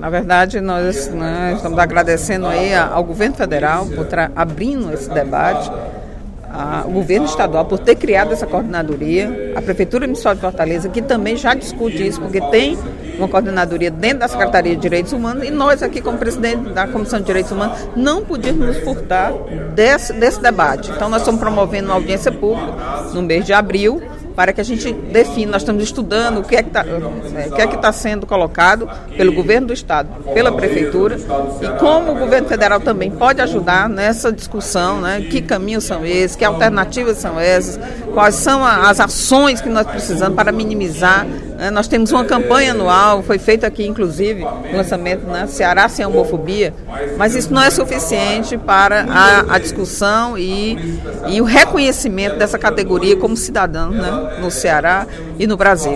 Na verdade, nós estamos agradecendo aí ao governo federal por abrindo esse debate, ao governo estadual por ter criado essa coordenadoria, a Prefeitura Municipal de Fortaleza, que também já discute isso, porque tem uma coordenadoria dentro da Secretaria de Direitos Humanos, e nós aqui, como presidente da Comissão de Direitos Humanos, não podíamos nos furtar desse debate. Então, nós estamos promovendo uma audiência pública no mês de abril, para que a gente defina. Nós estamos estudando o que é que está sendo colocado pelo governo do estado, pela prefeitura, e como o governo federal também pode ajudar nessa discussão, né? Que caminhos são esses, que alternativas são essas, quais são as ações que nós precisamos para minimizar. Nós temos uma campanha anual, foi feito aqui inclusive o lançamento, né? Ceará sem homofobia, mas isso não é suficiente para a discussão e o reconhecimento dessa categoria como cidadão, né? No Ceará e no Brasil.